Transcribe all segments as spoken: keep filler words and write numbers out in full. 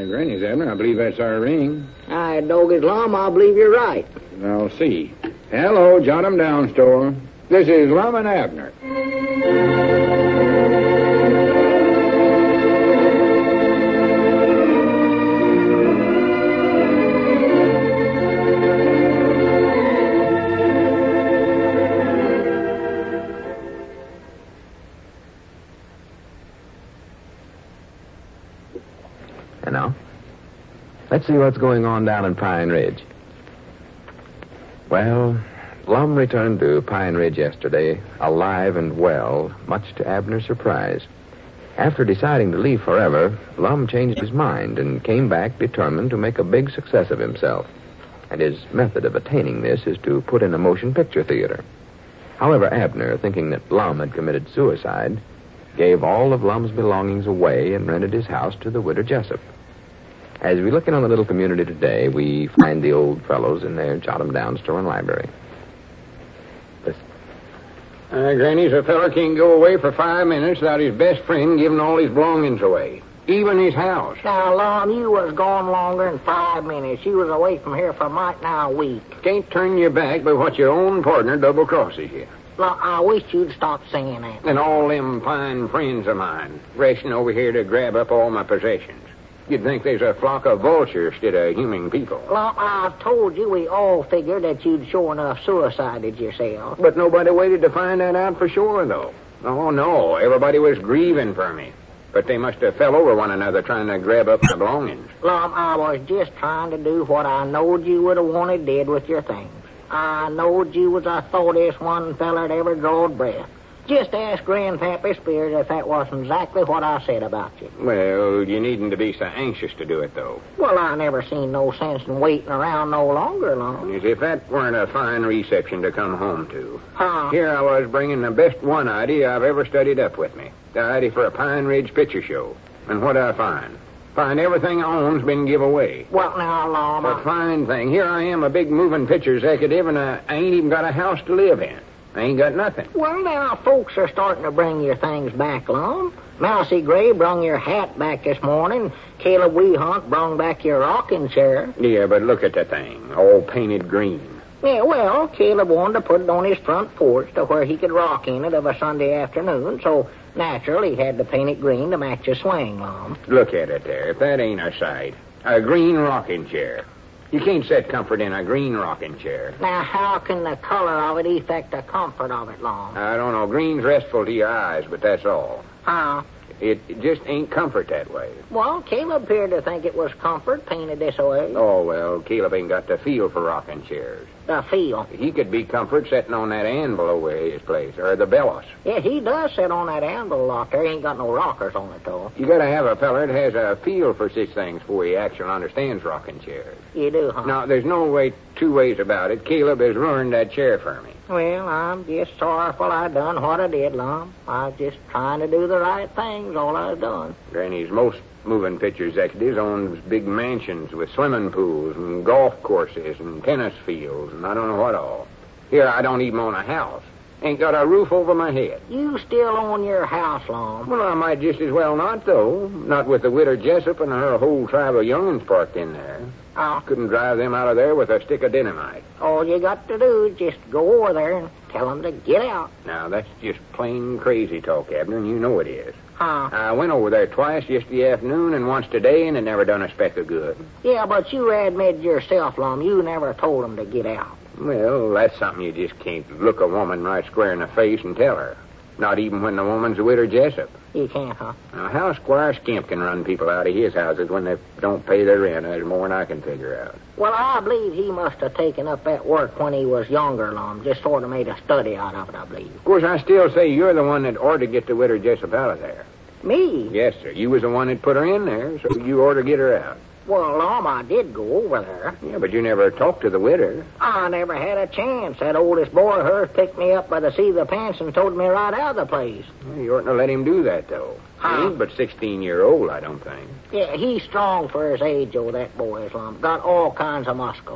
Uh, Granny's, Abner. I believe that's our ring. I dog his Lum, I believe you're right. I'll see. Hello, Jot 'em Down store. This is Lum and Abner. And now, let's see what's going on down in Pine Ridge. Well, Lum returned to Pine Ridge yesterday, alive and well, much to Abner's surprise. After deciding to leave forever, Lum changed his mind and came back determined to make a big success of himself. And his method of attaining this is to put in a motion picture theater. However, Abner, thinking that Lum had committed suicide, gave all of Lum's belongings away and rented his house to the widow Jessup. As we look in on the little community today, we find the old fellows in their Jot 'em Down store and library. Listen. Uh, Granny's a feller can't go away for five minutes without his best friend giving all his belongings away. Even his house. Now, Lum, you was gone longer than five minutes. You was away from here for might now a week. Can't turn your back by what your own partner double-crosses you. Lum, I wish you'd stop saying that. And all them fine friends of mine, racing over here to grab up all my possessions. You'd think there's a flock of vultures instead of human people. Lum, I've told you we all figured that you'd sure enough suicided yourself. But nobody waited to find that out for sure, though. Oh, no, everybody was grieving for me. But they must have fell over one another trying to grab up my belongings. Lum, I was just trying to do what I knowed you would have wanted did with your things. I knowed you was the thoughtiest one feller that ever drawed breath. Just ask Grandpappy Spears if that wasn't exactly what I said about you. Well, you needn't to be so anxious to do it, though. Well, I never seen no sense in waiting around no longer, Lum. As if that weren't a fine reception to come home to. Huh? Here I was bringing the best one idea I've ever studied up with me. The idea for a Pine Ridge picture show. And what I find? Find everything I own's been give away. Well, now, Lum, A I... fine thing. Here I am, a big moving picture executive, and I, I ain't even got a house to live in. I ain't got nothing. Well, now, folks are starting to bring your things back, Lum. Mousy Gray brung your hat back this morning. Caleb Weehunt brung back your rocking chair. Yeah, but look at the thing, all painted green. Yeah, well, Caleb wanted to put it on his front porch to where he could rock in it of a Sunday afternoon, so naturally he had to paint it green to match his swing, Lum. Look at it there. If that ain't a sight. A green rocking chair. You can't set comfort in a green rocking chair. Now, how can the color of it affect the comfort of it, Lum? I don't know. Green's restful to your eyes, but that's all. How? It, it just ain't comfort that way. Well, Caleb appeared to think it was comfort painted this way. Oh, well, Caleb ain't got the feel for rocking chairs. The feel. He could be comfort sitting on that anvil over his place, or the bellows. Yeah, he does sit on that anvil a lot there. He ain't got no rockers on it, though. You gotta have a feller that has a feel for such things before he actually understands rocking chairs. You do, huh? Now, there's no way, two ways about it. Caleb has ruined that chair for me. Well, I'm just sorrowful I done what I did, Lum. I was just trying to do the right things, all I've done. Granny's most moving picture executives owns big mansions with swimming pools and golf courses and tennis fields and I don't know what all. Here, I don't even own a house. Ain't got a roof over my head. You still own your house, Lum. Well, I might just as well not, though. Not with the widow Jessup and her whole tribe of young'uns parked in there. Oh. Couldn't drive them out of there with a stick of dynamite. All you got to do is just go over there and tell them to get out. Now, that's just plain crazy talk, Abner, and you know it is. Huh? I went over there twice yesterday afternoon and once today, and it never done a speck of good. Yeah, but you admitted yourself, Lum, you never told them to get out. Well, that's something you just can't look a woman right square in the face and tell her. Not even when the woman's a widow Jessup. You can't, huh? Now, how Squire Skimp can run people out of his houses when they don't pay their rent is more than I can figure out. Well, I believe he must have taken up that work when he was younger, Lum. Just sort of made a study out of it, I believe. Of course, I still say you're the one that ought to get the widow Jessup out of there. Me? Yes, sir. You was the one that put her in there, so you ought to get her out. Well, Lum, I did go over there. Yeah, but you never talked to the widow. I never had a chance. That oldest boy of hers picked me up by the seat of the pants and told me right out of the place. Well, you oughtn't to let him do that, though. Huh? He ain't but sixteen year old, I don't think. Yeah, he's strong for his age, oh, that boy is, Lum. Got all kinds of muscles.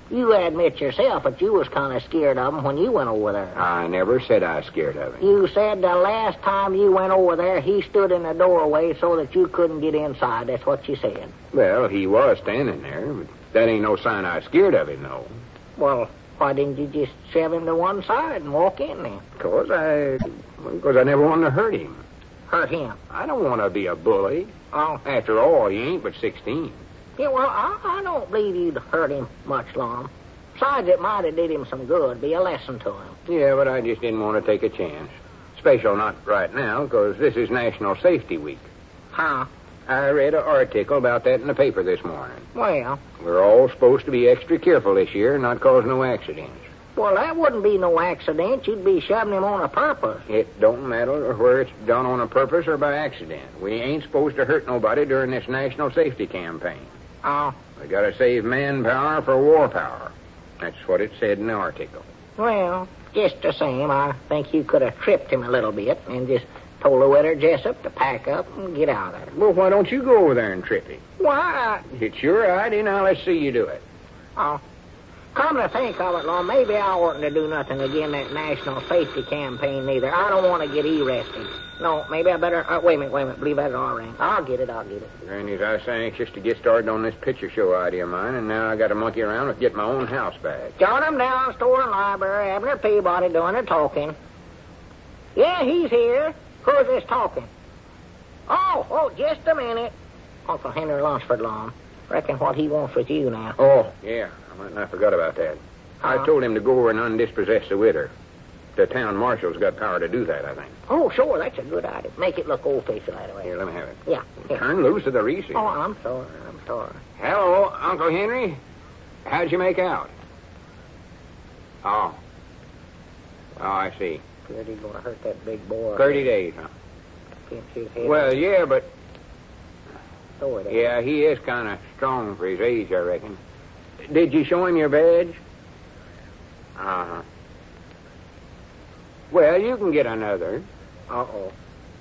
You admit yourself that you was kind of scared of him when you went over there. I never said I was scared of him. You said the last time you went over there, he stood in the doorway so that you couldn't get inside. That's what you said. Well, he was standing there, but that ain't no sign I was scared of him, though. Well, why didn't you just shove him to one side and walk in then? Because I... Because I never wanted to hurt him. Hurt him? I don't want to be a bully. Oh. After all, he ain't but sixteen. Yeah, well, I, I don't believe you'd hurt him much, Lum. Besides, it might have did him some good, be a lesson to him. Yeah, but I just didn't want to take a chance. Special not right now, because this is National Safety Week. Huh? I read an article about that in the paper this morning. Well? We're all supposed to be extra careful this year and not cause no accidents. Well, that wouldn't be no accident. You'd be shoving him on a purpose. It don't matter whether it's done on a purpose or by accident. We ain't supposed to hurt nobody during this National Safety Campaign. Oh. We gotta save manpower for war power. That's what it said in the article. Well, just the same, I think you could have tripped him a little bit and just told the Widow Jessup to pack up and get out of there. Well, why don't you go over there and trip him? Why? It's your idea. Now let's see you do it. Oh. Come to think of it, Lord, maybe I oughtn't to do nothing again that national safety campaign neither. I don't want to get arrested. No, maybe I better... Uh, wait a minute, wait a minute. Believe that all ring. I'll get it, I'll get it. Granny's, I was so anxious to get started on this picture show idea of mine, and now I got to monkey around with getting my own house back. Jot him down, store and library. Abner Peabody doing the talking. Yeah, he's here. Who's this talking? Oh, oh, just a minute. Uncle Henry Lunsford, Lom. Reckon what he wants with you now. Oh, yeah. I might not forgot about that. Uh-huh. I told him to go over and undispossess the widow. The town marshal's got power to do that, I think. Oh, sure, that's a good idea. Make it look old-fashioned that way. Here, let me have it. Yeah, yeah. Turn loose of the receiver. Oh, I'm sorry, I'm sorry. Hello, Uncle Henry. How'd you make out? Oh. Oh, I see. Feared he's going to hurt that big boy. Thirty days, huh? Pinch his head. Well, yeah, but... Throw it at Yeah, him. he is kind of strong for his age, I reckon. Did you show him your badge? Uh-huh. Well, you can get another. Uh-oh.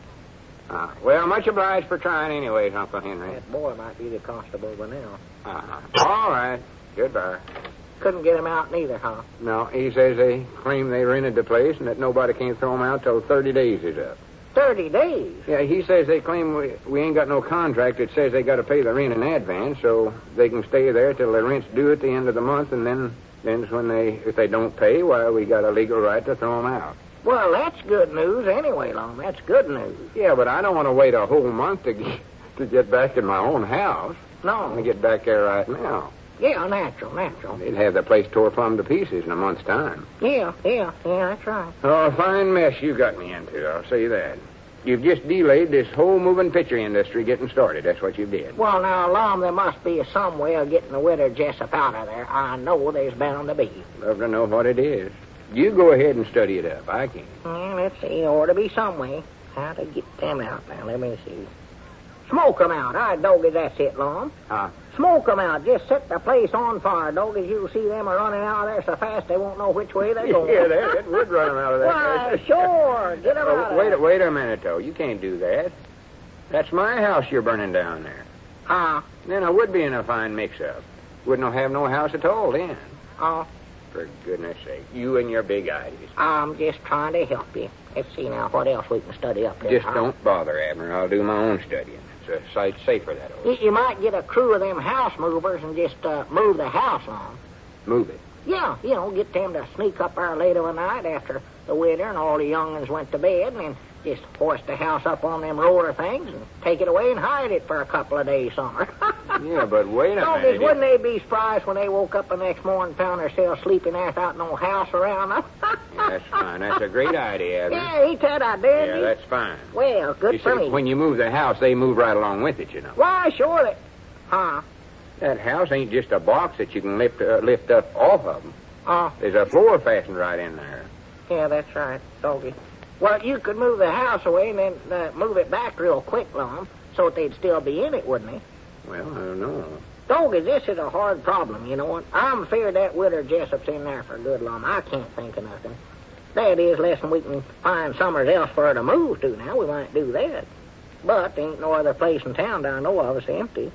Uh, well, much obliged for trying anyways, Uncle Henry. That boy might be the constable by now. Uh-huh. All right. Goodbye. Couldn't get him out neither, huh? No, he says they claim they rented the place and that nobody can throw him out till thirty days is up. Thirty days? Yeah, he says they claim we, we ain't got no contract that says they got to pay the rent in advance, so they can stay there till the rent's due at the end of the month, and then then's when they, if they don't pay, well, we got a legal right to throw them out. Well, that's good news anyway, Lom. That's good news. Yeah, but I don't want to wait a whole month to get, to get back in my own house. I want to No. get back there right now. Yeah, natural, natural. They'd have the place tore plumb to pieces in a month's time. Yeah, yeah, yeah, that's right. Oh, a fine mess you got me into, I'll say that. You've just delayed this whole moving picture industry getting started. That's what you did. Well, now, Lom, there must be some way of getting the Widow Jessup out of there. I know there's bound to be. Love to know what it is. You go ahead and study it up. I can't. Well, let's see. There ought to be some way. How to get them out now. Let me see. Smoke 'em out. All right, doggy, that's it, Lom. Huh? Smoke 'em out. Just set the place on fire, doggy. You'll see them are running out of there so fast they won't know which way they're going. Yeah, that, that would run them out of that Why, place. sure. Get 'em Oh, out of wait, there. a- wait a minute, though. You can't do that. That's my house you're burning down there. Uh, Then I would be in a fine mix-up. Wouldn't have no house at all then. uh, For goodness sake, you and your big ideas. I'm just trying to help you. Let's see now what else we can study up there. Just huh? don't bother, Abner. I'll do my own studying. It's a sight safer that way. You, you might get a crew of them house movers and just uh, move the house on. Move it. Yeah, you know, get them to sneak up there late of the night after the winter and all the young'uns went to bed, and then just hoist the house up on them roller things and take it away and hide it for a couple of days somewhere. Yeah, but wait a Donkeys, minute. wouldn't they be surprised when they woke up the next morning and found themselves sleeping there without no house around them? Yeah, that's fine. That's a great idea, Abner. Yeah, he said I did. Yeah, that's fine. Well, good You for see, me. when you move the house, they move right along with it, you know. Why, sure that... Huh? That house ain't just a box that you can lift uh, lift up off of them. Oh, There's a floor fastened right in there. yeah, that's right, doggy. Well, you could move the house away and then uh, move it back real quick, Lom, so that they'd still be in it, wouldn't they? Well, I don't know. Doggy, this is a hard problem, you know what? I'm feared that Widow Jessup's in there for good, Lom. I can't think of nothing. That is, less than we can find somewhere else for her to move to now. We might do that. But there ain't no other place in town that I know of that's empty.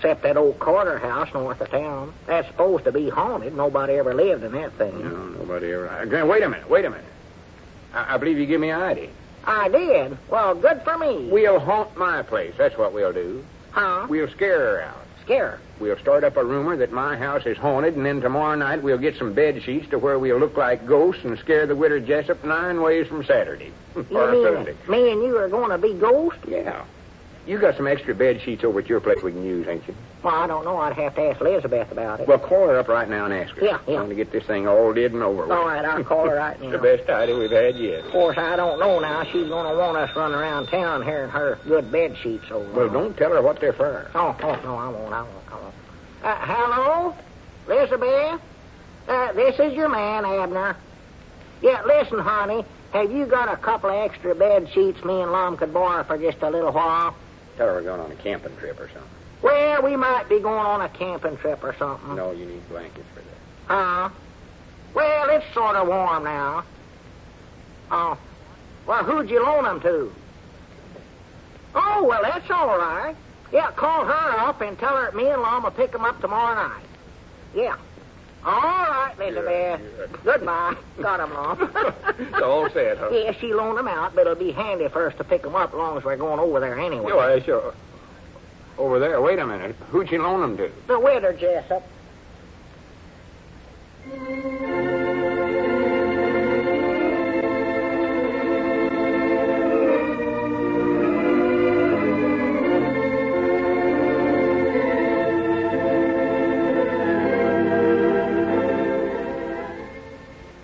Except that old Carter house north of town. That's supposed to be haunted. Nobody ever lived in that thing. No, nobody ever... Uh, wait a minute, wait a minute. I, I believe you give me an idea. I did? Well, good for me. We'll haunt my place. That's what we'll do. Huh? We'll scare her out. Scare her? We'll start up a rumor that my house is haunted, and then tomorrow night we'll get some bed sheets to where we'll look like ghosts and scare the widow Jessup nine ways from Saturday. You or mean Sunday. me and you are going to be ghosts? Yeah. You got some extra bed sheets over at your place we can use, ain't you? Well, I don't know. I'd have to ask Elizabeth about it. Well, call her up right now and ask her. Yeah, yeah. I want to get this thing all did and over with. All right, I'll call her right now. The best idea we've had yet. Of course, I don't know now. She's going to want us running around town here in her good bed sheets over. Well, don't tell her what they're for. Oh, oh, no, I won't, I won't, I won't. Uh, hello? Elizabeth? Uh, this is your man, Abner. Yeah, listen, honey. Have you got a couple of extra bed sheets me and Lum could borrow for just a little while? Tell her we're going on a camping trip or something. Well, we might be going on a camping trip or something. No, you need blankets for that. Huh? Well, it's sort of warm now. Oh. Well, who'd you loan them to? Oh, well, that's all right. Yeah, call her up and tell her me and Lum will pick them up tomorrow night. Yeah. All right, Elizabeth. Yeah, yeah. Goodbye. Got 'em, Lum. It's all set, huh? Yeah, she loaned them out, but it'll be handy for us to pick them up as long as we're going over there anyway. Yeah, sure. Over there, wait a minute. Who'd you loan them to? The widow, Jessup.